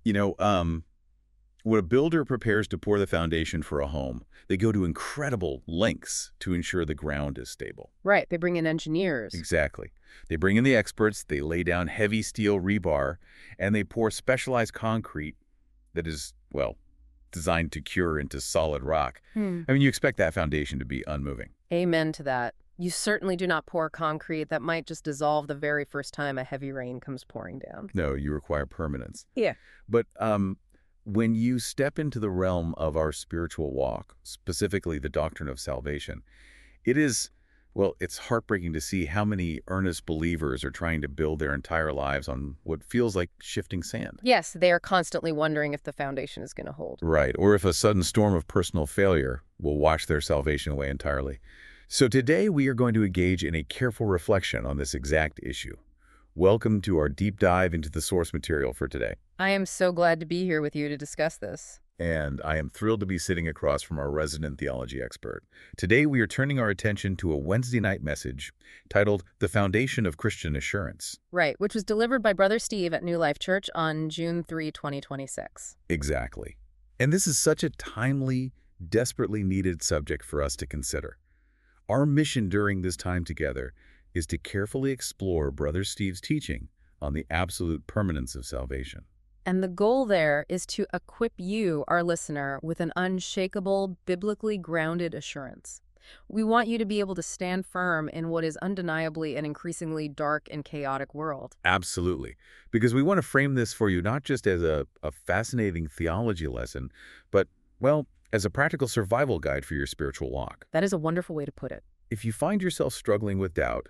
You know, when a builder prepares to pour the foundation for a home, they go to incredible lengths to ensure the ground is stable. Right, they bring in engineers. Exactly. They bring in the experts, they lay down heavy steel rebar, and they pour specialized concrete that is, well, designed to cure into solid rock. Hmm. I mean, you expect that foundation to be unmoving. Amen to that. You certainly do not pour concrete that might just dissolve the very first time a heavy rain comes pouring down. No, you require permanence. Yeah. But when you step into the realm of our spiritual walk, specifically the doctrine of salvation, it is, well, it's heartbreaking to see how many earnest believers are trying to build their entire lives on what feels like shifting sand. Yes, they are constantly wondering if the foundation is going to hold. Right, or if a sudden storm of personal failure will wash their salvation away entirely. So today we are going to engage in a careful reflection on this exact issue. Welcome to our deep dive into the source material for today. I am so glad to be here with you to discuss this. And I am thrilled to be sitting across from our resident theology expert. Today we are turning our attention to a Wednesday night message titled The Foundation of Christian Assurance. Right, which was delivered by Brother Steve at New Life Church on June 3, 2026. Exactly. And this is such a timely, desperately needed subject for us to consider. Our mission during this time together is to carefully explore Brother Steve's teaching on the absolute permanence of salvation. And the goal there is to equip you, our listener, with an unshakable, biblically grounded assurance. We want you to be able to stand firm in what is undeniably an increasingly dark and chaotic world. Absolutely. Because we want to frame this for you not just as a fascinating theology lesson, but, well, as a practical survival guide for your spiritual walk. That is a wonderful way to put it. If you find yourself struggling with doubt,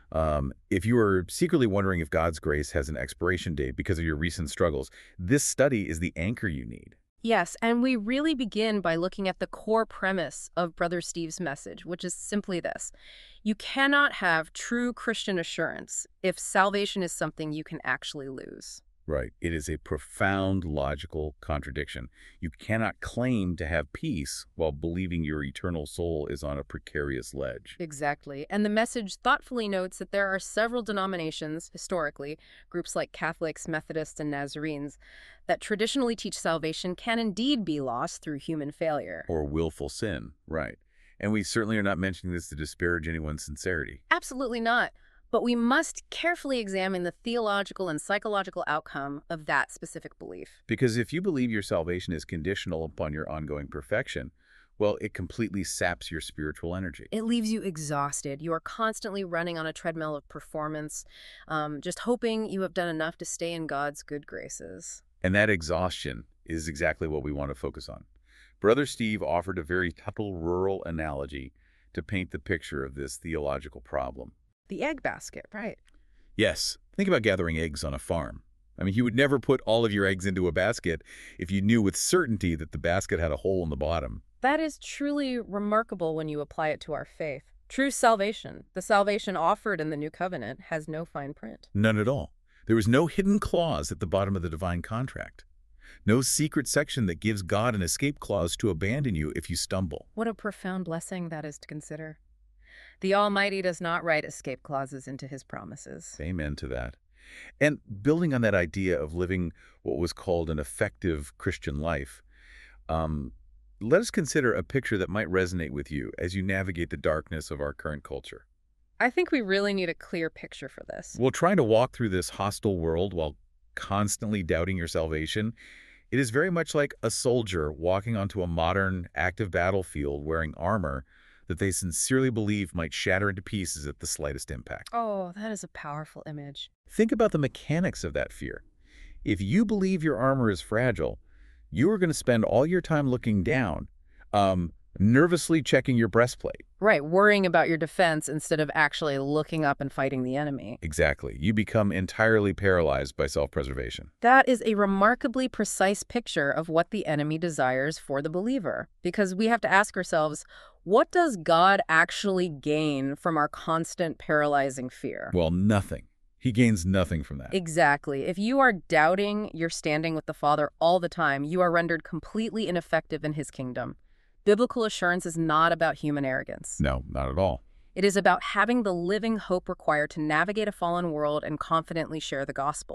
if you are secretly wondering if God's grace has an expiration date because of your recent struggles, this study is the anchor you need. Yes, and we really begin by looking at the core premise of Brother Steve's message, which is simply this. You cannot have true Christian assurance if salvation is something you can actually lose. Right. It is a profound logical contradiction. You cannot claim to have peace while believing your eternal soul is on a precarious ledge. Exactly. And the message thoughtfully notes that there are several denominations, historically, groups like Catholics, Methodists, and Nazarenes, that traditionally teach salvation can indeed be lost through human failure. Or willful sin. Right. And we certainly are not mentioning this to disparage anyone's sincerity. Absolutely not. But we must carefully examine the theological and psychological outcome of that specific belief. Because if you believe your salvation is conditional upon your ongoing perfection, well, it completely saps your spiritual energy. It leaves you exhausted. You are constantly running on a treadmill of performance, just hoping you have done enough to stay in God's good graces. And that exhaustion is exactly what we want to focus on. Brother Steve offered a very subtle rural analogy to paint the picture of this theological problem. The egg basket, right? Yes, think about gathering eggs on a farm. I mean, you would never put all of your eggs into a basket if you knew with certainty that the basket had a hole in the bottom. That is truly remarkable when you apply it to our faith. True salvation, the salvation offered in the New Covenant, has no fine print. None at all. There is no hidden clause at the bottom of the divine contract. No secret section that gives God an escape clause to abandon you if you stumble. What a profound blessing that is to consider. The Almighty does not write escape clauses into his promises. Amen to that. And building on that idea of living what was called an effective Christian life, let us consider a picture that might resonate with you as you navigate the darkness of our current culture. I think we really need a clear picture for this. While trying to walk through this hostile world while constantly doubting your salvation, it is very much like a soldier walking onto a modern, active battlefield wearing armor that they sincerely believe might shatter into pieces at the slightest impact. Oh, that is a powerful image. Think about the mechanics of that fear. If you believe your armor is fragile, you are going to spend all your time looking down, nervously checking your breastplate. Right, worrying about your defense instead of actually looking up and fighting the enemy. Exactly. You become entirely paralyzed by self-preservation. That is a remarkably precise picture of what the enemy desires for the believer. Because we have to ask ourselves, what does God actually gain from our constant paralyzing fear? Well, nothing. He gains nothing from that. Exactly. If you are doubting your standing with the Father all the time, you are rendered completely ineffective in his kingdom. Biblical assurance is not about human arrogance. No, not at all. It is about having the living hope required to navigate a fallen world and confidently share the gospel.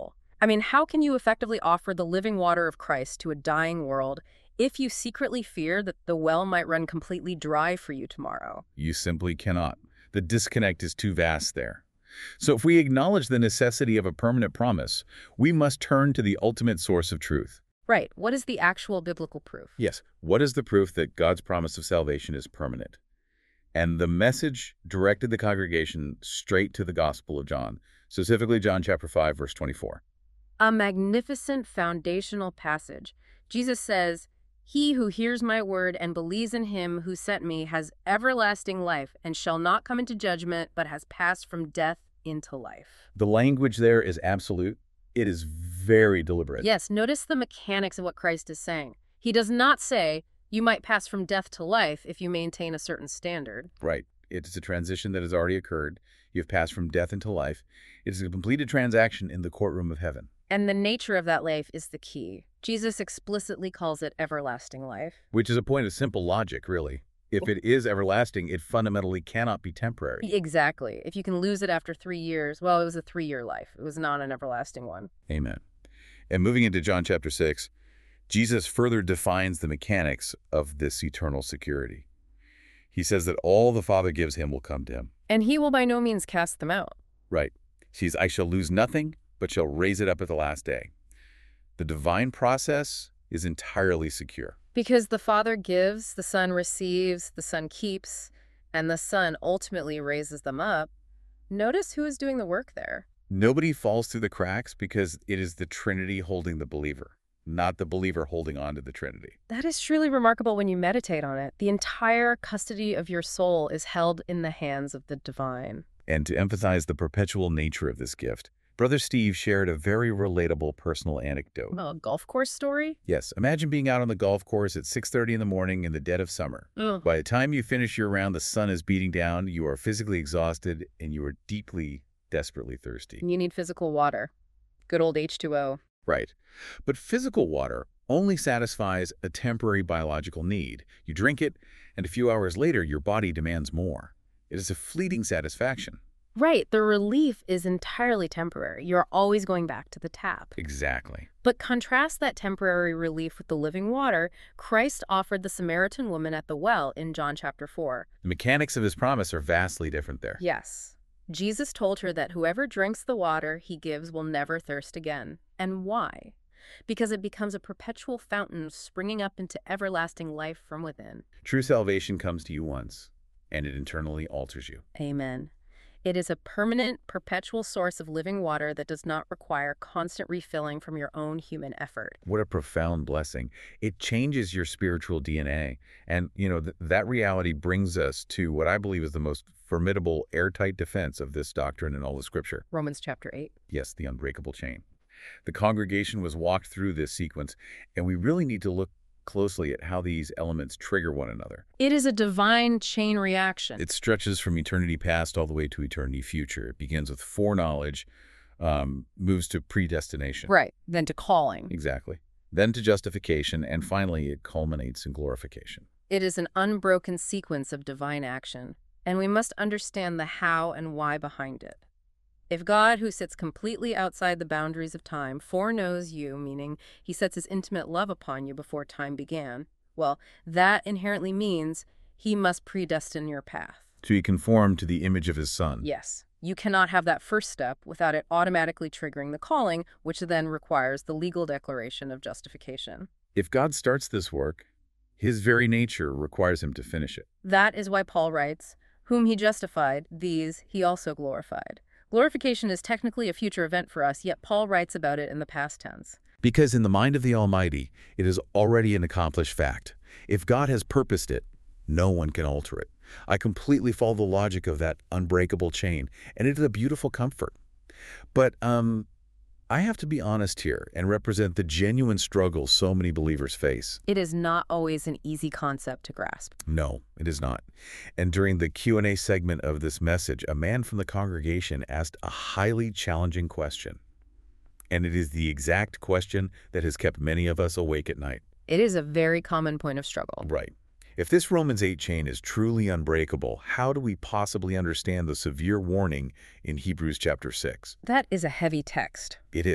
I mean, how can you effectively offer the living water of Christ to a dying world if you secretly fear that the well might run completely dry for you tomorrow? You simply cannot. The disconnect is too vast there. So if we acknowledge the necessity of a permanent promise, we must turn to the ultimate source of truth. Right. What is the actual biblical proof? Yes, what is the proof that God's promise of salvation is permanent? And the message directed the congregation straight to the Gospel of John, specifically John chapter 5, verse 24. A magnificent foundational passage. Jesus says, "He who hears my word and believes in him who sent me has everlasting life and shall not come into judgment, but has passed from death into life." The language there is absolute. It is very deliberate. Yes, notice the mechanics of what Christ is saying. He does not say, you might pass from death to life if you maintain a certain standard. Right. It's a transition that has already occurred. You've passed from death into life. It is a completed transaction in the courtroom of heaven. And the nature of that life is the key. Jesus explicitly calls it everlasting life. Which is a point of simple logic, really. If it is everlasting, it fundamentally cannot be temporary. Exactly. If you can lose it after 3 years, well, it was a 3-year life. It was not an everlasting one. Amen. And moving into John chapter 6, Jesus further defines the mechanics of this eternal security. He says that all the Father gives him will come to him. And he will by no means cast them out. Right. He says, I shall lose nothing, but shall raise it up at the last day. The divine process is entirely secure. Because the Father gives, the Son receives, the Son keeps, and the Son ultimately raises them up. Notice who is doing the work there. Nobody falls through the cracks because it is the Trinity holding the believer, not the believer holding on to the Trinity. That is truly remarkable when you meditate on it. The entire custody of your soul is held in the hands of the divine. And to emphasize the perpetual nature of this gift, Brother Steve shared a very relatable personal anecdote. A golf course story? Yes, imagine being out on the golf course at 6:30 in the morning in the dead of summer. Ugh. By the time you finish your round, the sun is beating down, you are physically exhausted, and you are deeply, desperately thirsty. You need physical water. Good old H2O. Right. But physical water only satisfies a temporary biological need. You drink it, and a few hours later, your body demands more. It is a fleeting satisfaction. Right, the relief is entirely temporary. You're always going back to the tap. Exactly. But contrast that temporary relief with the living water Christ offered the Samaritan woman at the well in John chapter 4. The mechanics of his promise are vastly different there. Yes. Jesus told her that whoever drinks the water he gives will never thirst again. And why? Because it becomes a perpetual fountain springing up into everlasting life from within. True salvation comes to you once, and it internally alters you. Amen. It is a permanent, perpetual source of living water that does not require constant refilling from your own human effort. What a profound blessing. It changes your spiritual DNA. And, that reality brings us to what I believe is the most formidable, airtight defense of this doctrine in all of Scripture. Romans chapter 8. Yes, the unbreakable chain. The congregation was walked through this sequence, and we really need to look closely at how these elements trigger one another. It is a divine chain reaction. It stretches from eternity past all the way to eternity future. It begins with foreknowledge, moves to predestination. Right, then to calling. Exactly. Then to justification, and finally it culminates in glorification. It is an unbroken sequence of divine action, and we must understand the how and why behind it. If God, who sits completely outside the boundaries of time, foreknows you, meaning he sets his intimate love upon you before time began, well, that inherently means he must predestine your path. To be conformed to the image of his Son. Yes. You cannot have that first step without it automatically triggering the calling, which then requires the legal declaration of justification. If God starts this work, his very nature requires him to finish it. That is why Paul writes, "Whom he justified, these he also glorified." Glorification is technically a future event for us, yet Paul writes about it in the past tense. Because in the mind of the Almighty, it is already an accomplished fact. If God has purposed it, no one can alter it. I completely follow the logic of that unbreakable chain, and it is a beautiful comfort. But I have to be honest here and represent the genuine struggle so many believers face. It is not always an easy concept to grasp. No, it is not. And during the Q&A segment of this message, a man from the congregation asked a highly challenging question. And it is the exact question that has kept many of us awake at night. It is a very common point of struggle. Right. If this Romans 8 chain is truly unbreakable, how do we possibly understand the severe warning in Hebrews chapter 6? That is a heavy text. It is.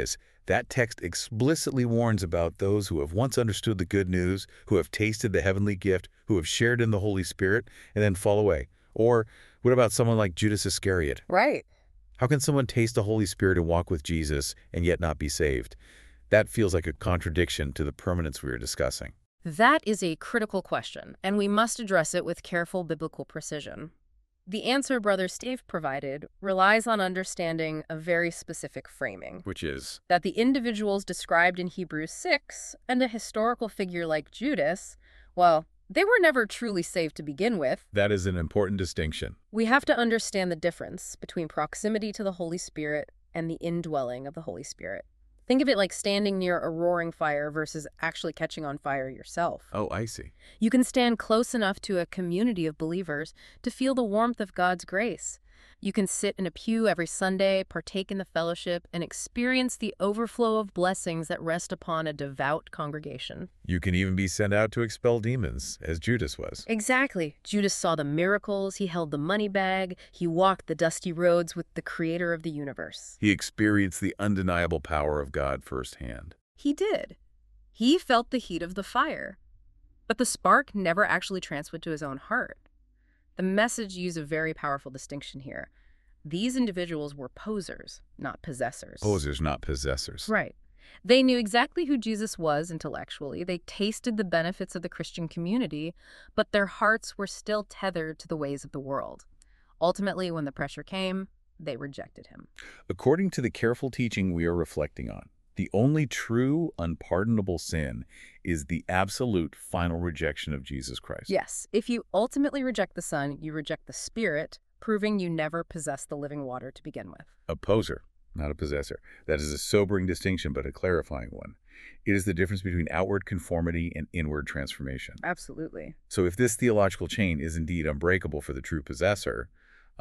That text explicitly warns about those who have once understood the good news, who have tasted the heavenly gift, who have shared in the Holy Spirit, and then fall away. Or what about someone like Judas Iscariot? Right. How can someone taste the Holy Spirit and walk with Jesus and yet not be saved? That feels like a contradiction to the permanence we were discussing. That is a critical question, and we must address it with careful biblical precision. The answer Brother Steve provided relies on understanding a very specific framing. Which is? That the individuals described in Hebrews 6 and a historical figure like Judas, well, they were never truly saved to begin with. That is an important distinction. We have to understand the difference between proximity to the Holy Spirit and the indwelling of the Holy Spirit. Think of it like standing near a roaring fire versus actually catching on fire yourself. Oh, I see. You can stand close enough to a community of believers to feel the warmth of God's grace. You can sit in a pew every Sunday, partake in the fellowship, and experience the overflow of blessings that rest upon a devout congregation. You can even be sent out to expel demons, as Judas was. Exactly. Judas saw the miracles, he held the money bag, he walked the dusty roads with the creator of the universe. He experienced the undeniable power of God firsthand. He did. He felt the heat of the fire. But the spark never actually transferred to his own heart. The message used a very powerful distinction here. These individuals were posers, not possessors. Posers, not possessors. Right. They knew exactly who Jesus was intellectually. They tasted the benefits of the Christian community, but their hearts were still tethered to the ways of the world. Ultimately, when the pressure came, they rejected him. According to the careful teaching we are reflecting on, the only true, unpardonable sin is the absolute final rejection of Jesus Christ. Yes, if you ultimately reject the Son, you reject the Spirit, proving you never possessed the living water to begin with. A poser, not a possessor. That is a sobering distinction, but a clarifying one. It is the difference between outward conformity and inward transformation. Absolutely. So if this theological chain is indeed unbreakable for the true possessor,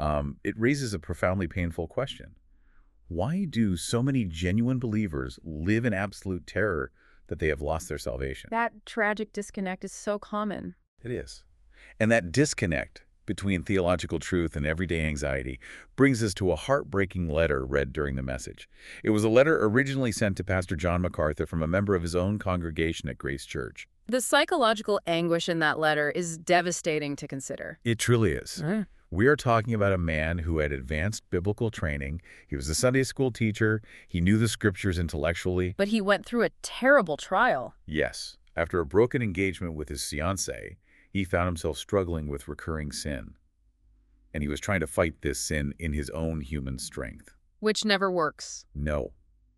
it raises a profoundly painful question. Why do so many genuine believers live in absolute terror that they have lost their salvation? That tragic disconnect is so common. It is. And that disconnect between theological truth and everyday anxiety brings us to a heartbreaking letter read during the message. It was a letter originally sent to Pastor John MacArthur from a member of his own congregation at Grace Church. The psychological anguish in that letter is devastating to consider. It truly is. We are talking about a man who had advanced biblical training. He was a Sunday school teacher. He knew the scriptures intellectually. But he went through a terrible trial. Yes. After a broken engagement with his fiancée, he found himself struggling with recurring sin. And he was trying to fight this sin in his own human strength. Which never works. No.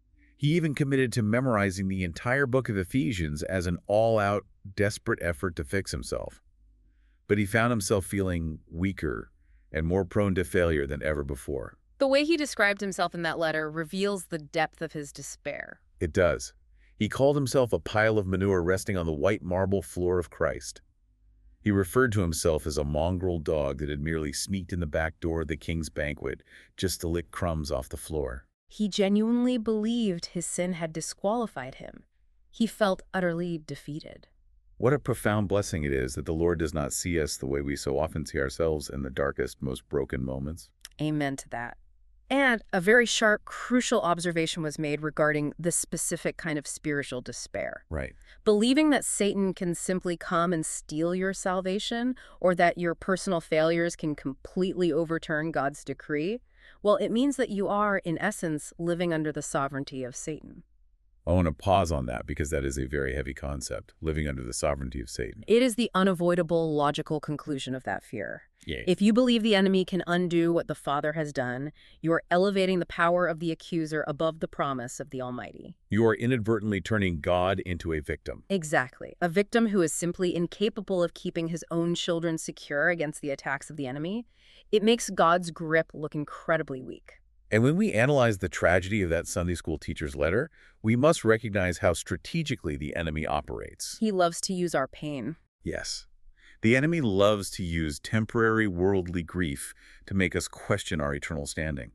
He even committed to memorizing the entire book of Ephesians as an all-out, desperate effort to fix himself. But he found himself feeling weaker and more prone to failure than ever before. The way he described himself in that letter reveals the depth of his despair. It does. He called himself a pile of manure resting on the white marble floor of Christ. He referred to himself as a mongrel dog that had merely sneaked in the back door of the king's banquet just to lick crumbs off the floor. He genuinely believed his sin had disqualified him. He felt utterly defeated. What a profound blessing it is that the Lord does not see us the way we so often see ourselves in the darkest, most broken moments. Amen to that. And a very sharp, crucial observation was made regarding this specific kind of spiritual despair. Right. Believing that Satan can simply come and steal your salvation, or that your personal failures can completely overturn God's decree, well, it means that you are, in essence, living under the sovereignty of Satan. I want to pause on that because that is a very heavy concept, living under the sovereignty of Satan. It is the unavoidable, logical conclusion of that fear. Yeah. If you believe the enemy can undo what the Father has done, you are elevating the power of the accuser above the promise of the Almighty. You are inadvertently turning God into a victim. Exactly. A victim who is simply incapable of keeping his own children secure against the attacks of the enemy. It makes God's grip look incredibly weak. And when we analyze the tragedy of that Sunday school teacher's letter, we must recognize how strategically the enemy operates. He loves to use our pain. Yes. The enemy loves to use temporary worldly grief to make us question our eternal standing.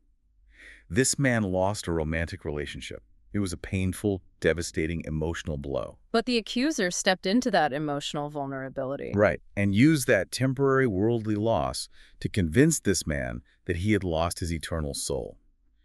This man lost a romantic relationship. It was a painful, devastating, emotional blow. But the accuser stepped into that emotional vulnerability. Right, and used that temporary worldly loss to convince this man that he had lost his eternal soul.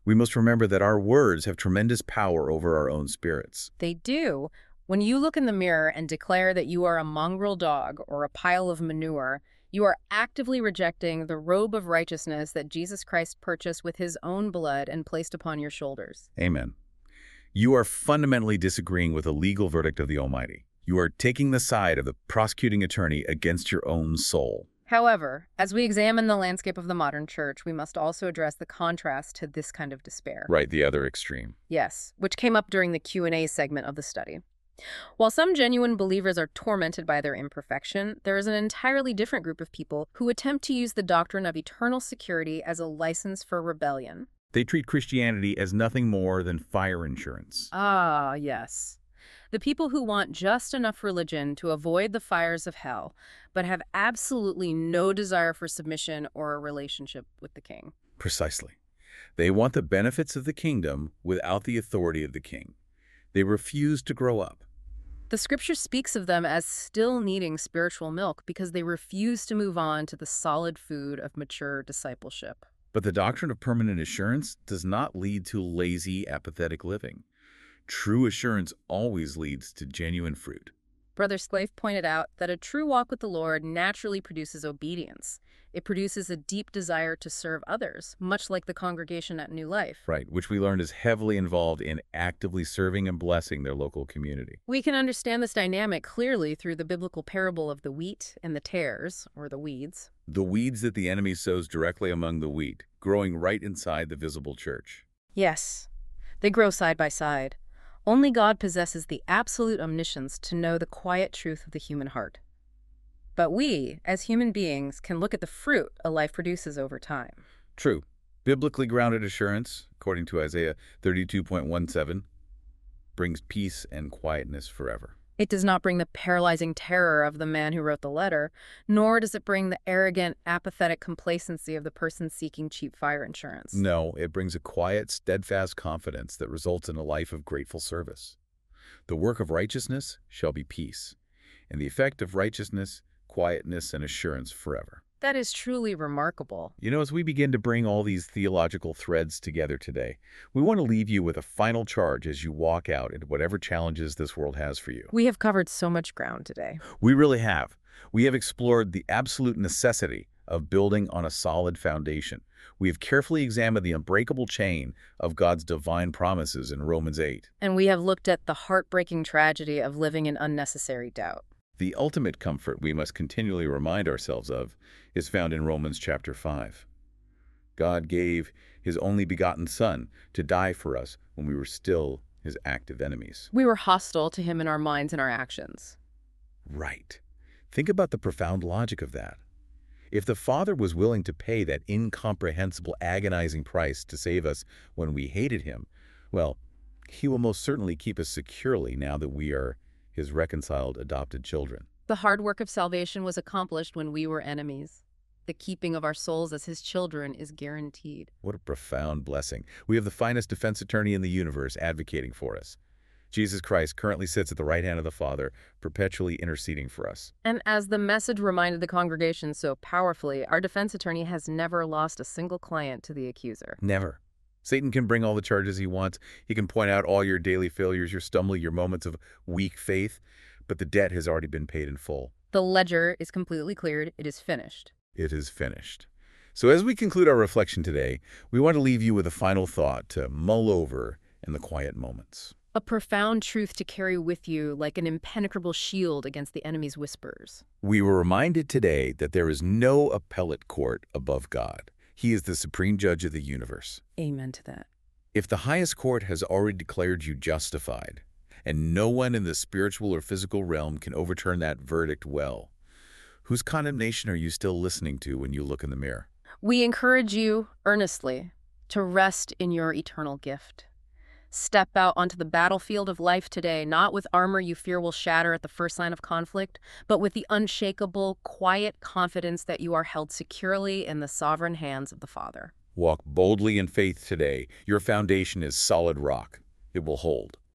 We must remember that our words have tremendous power over our own spirits. They do. When you look in the mirror and declare that you are a mongrel dog or a pile of manure, you are actively rejecting the robe of righteousness that Jesus Christ purchased with his own blood and placed upon your shoulders. Amen. You are fundamentally disagreeing with the legal verdict of the Almighty. You are taking the side of the prosecuting attorney against your own soul. However, as we examine the landscape of the modern church, we must also address the contrast to this kind of despair. Right, the other extreme. Yes, which came up during the Q&A segment of the study. While some genuine believers are tormented by their imperfection, there is an entirely different group of people who attempt to use the doctrine of eternal security as a license for rebellion. They treat Christianity as nothing more than fire insurance. Ah, yes. The people who want just enough religion to avoid the fires of hell, but have absolutely no desire for submission or a relationship with the king. Precisely. They want the benefits of the kingdom without the authority of the king. They refuse to grow up. The scripture speaks of them as still needing spiritual milk because they refuse to move on to the solid food of mature discipleship. But the doctrine of permanent assurance does not lead to lazy, apathetic living. True assurance always leads to genuine fruit. Brother Sclave pointed out that a true walk with the Lord naturally produces obedience. It produces a deep desire to serve others, much like the congregation at New Life. Right, which we learned is heavily involved in actively serving and blessing their local community. We can understand this dynamic clearly through the biblical parable of the wheat and the tares, or the weeds. The weeds that the enemy sows directly among the wheat, growing right inside the visible church. Yes, they grow side by side. Only God possesses the absolute omniscience to know the quiet truth of the human heart. But we, as human beings, can look at the fruit a life produces over time. True. Biblically grounded assurance, according to Isaiah 32.17, brings peace and quietness forever. It does not bring the paralyzing terror of the man who wrote the letter, nor does it bring the arrogant, apathetic complacency of the person seeking cheap fire insurance. No, it brings a quiet, steadfast confidence that results in a life of grateful service. The work of righteousness shall be peace, and the effect of righteousness, quietness, and assurance forever. That is truly remarkable. You know, as we begin to bring all these theological threads together today, we want to leave you with a final charge as you walk out into whatever challenges this world has for you. We have covered so much ground today. We really have. We have explored the absolute necessity of building on a solid foundation. We have carefully examined the unbreakable chain of God's divine promises in Romans 8. And we have looked at the heartbreaking tragedy of living in unnecessary doubt. The ultimate comfort we must continually remind ourselves of is found in Romans chapter 5. God gave his only begotten Son to die for us when we were still his active enemies. We were hostile to him in our minds and our actions. Right. Think about the profound logic of that. If the Father was willing to pay that incomprehensible, agonizing price to save us when we hated him, well, he will most certainly keep us securely now that we are his reconciled adopted children. The hard work of salvation was accomplished when we were enemies. The keeping of our souls as his children is guaranteed. What a profound blessing. We have the finest defense attorney in the universe advocating for us. Jesus Christ currently sits at the right hand of the Father, perpetually interceding for us. And as the message reminded the congregation so powerfully, our defense attorney has never lost a single client to the accuser. Never. Satan can bring all the charges he wants. He can point out all your daily failures, your stumbling, your moments of weak faith. But the debt has already been paid in full. The ledger is completely cleared. It is finished. It is finished. So as we conclude our reflection today, we want to leave you with a final thought to mull over in the quiet moments. A profound truth to carry with you like an impenetrable shield against the enemy's whispers. We were reminded today that there is no appellate court above God. He is the supreme judge of the universe. Amen to that. If the highest court has already declared you justified, and no one in the spiritual or physical realm can overturn that verdict well, whose condemnation are you still listening to when you look in the mirror? We encourage you earnestly to rest in your eternal gift. Step out onto the battlefield of life today, not with armor you fear will shatter at the first sign of conflict, but with the unshakable, quiet confidence that you are held securely in the sovereign hands of the Father. Walk boldly in faith today. Your foundation is solid rock. It will hold.